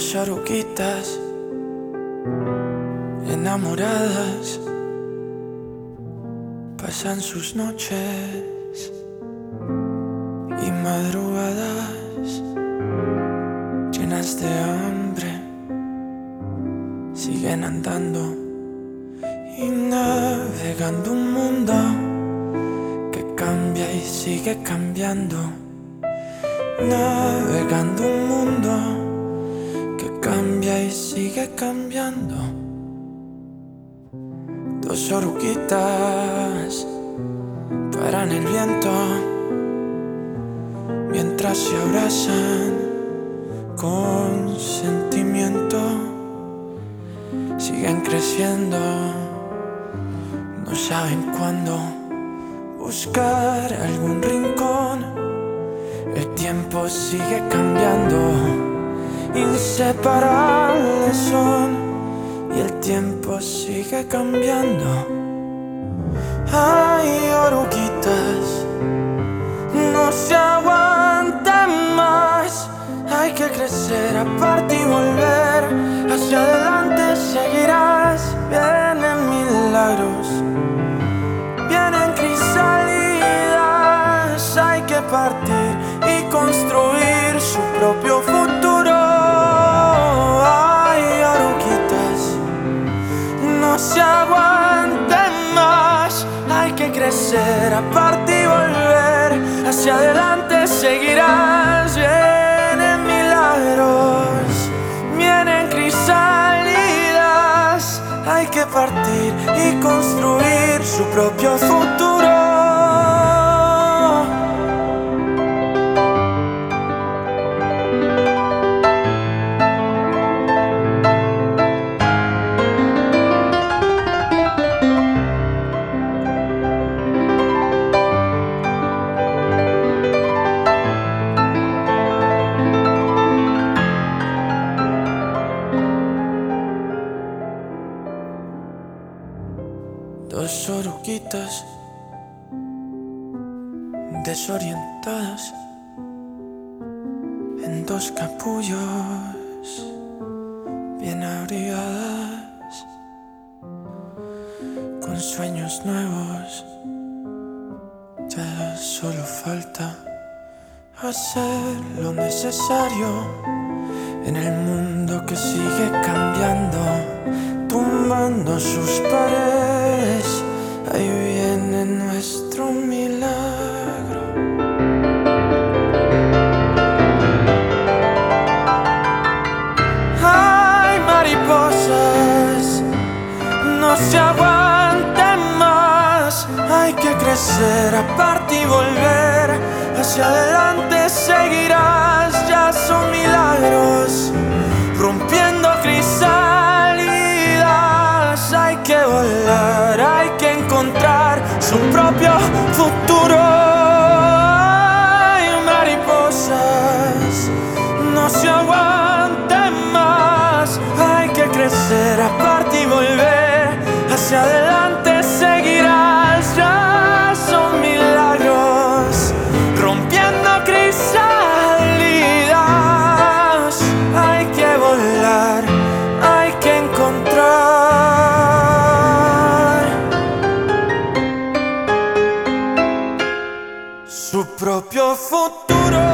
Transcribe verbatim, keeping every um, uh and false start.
Dos oruguitas enamoradas pasan sus noches y madrugadas llenas de hambre, siguen andando y navegando un mundo que cambia y sigue cambiando, navegando un mundo que cambia y sigue cambiando. Dos oruguitas paran el viento mientras se abrazan con sentimiento. Siguen creciendo, no saben cuándo buscar algún rincón. El tiempo sigue cambiando, inseparables son, y el tiempo sigue cambiando. Ay, oruguitas, no se aguantan más. Hay que crecer, aparte y volver. Hacia adelante seguirás. Vienen milagros, vienen crisálidas. Hay que partir y construir su propio futuro. Ay, oruguitas, no se aguanten más. Hay que crecer, aparte y volver. Hacia adelante seguirás. Vienen milagros, vienen crisálidas. Hay que partir y construir su propio futuro. Dos oruguitas desorientadas en dos capullos bien abrigadas, con sueños nuevos. Ya solo falta hacer lo necesario en el mundo que sigue cambiando, tumbando sus paredes. Ahí viene nuestro milagro. Ay, mariposas, no se aguanten más. Hay que crecer, aparte y volver. Hacia adelante seguirás. Ya son milagros, rompiendo crisálidas. Hay que volar, hay que encontrar su propio futuro. Ay, mariposas, no se aguanten más. Hay que crecer, aparte y volver. Hacia adelante seguirás. Ya son milagros, rompiendo crisálidas. Hay que volar, hay que encontrar su propio futuro.